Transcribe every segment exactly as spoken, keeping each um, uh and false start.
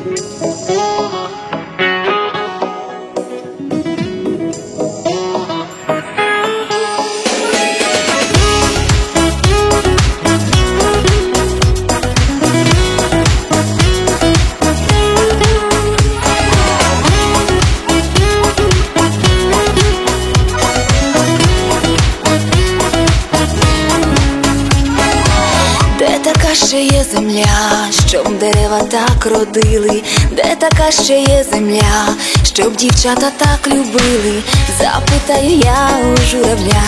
Ще є земля, щоб дерева так родили, де така ще є земля, щоб дівчата так любили, запитаю я у журавля.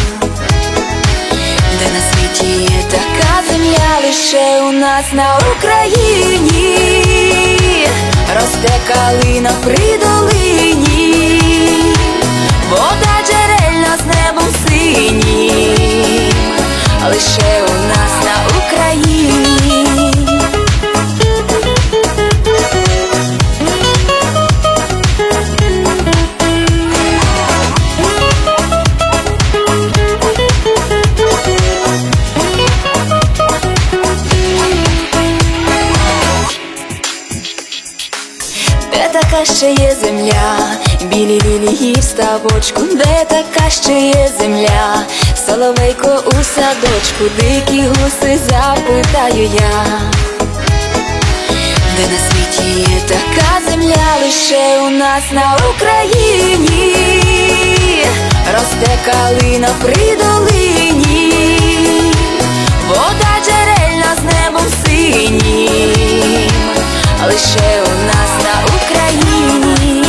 Де на світі є така земля, лише у нас на Україні, росте калина при долині, вода джерельна з небом синім, лише у нас на Україні. Де така ще є земля, білі лілії в ставочку, де така ще є земля, соловейко у садочку, дикі гуси, запитаю я. Де на світі є така земля, лише у нас на Україні, росте калина при долині, вода джерельна з небом синім, лише у нас на Україні.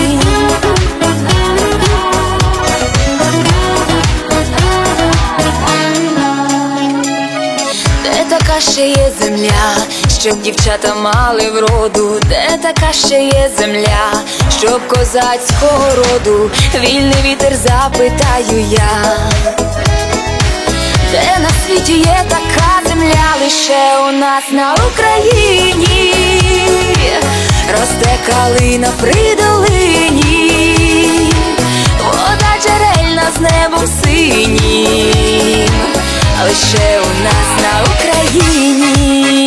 Де така ще є земля, щоб дівчата мали вроду, де така ще є земля, щоб козацького роду, вільний вітер, запитаю я. Де на світі є така земля, лише у нас на Україні, росте калина при долині, вода джерельна з небом синім, лише у нас на Україні.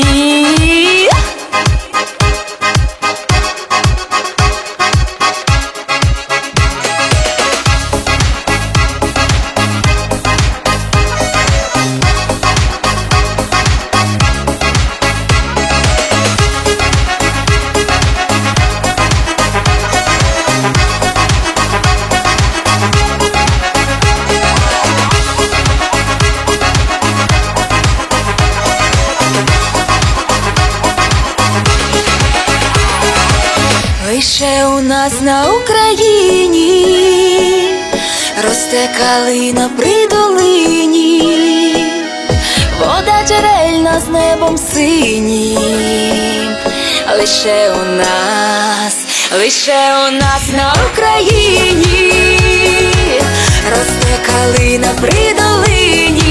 Лише у нас на Україні, росте калина при долині, вода джерельна з небом синім, лише у нас, лише у нас на Україні, росте калина при долині,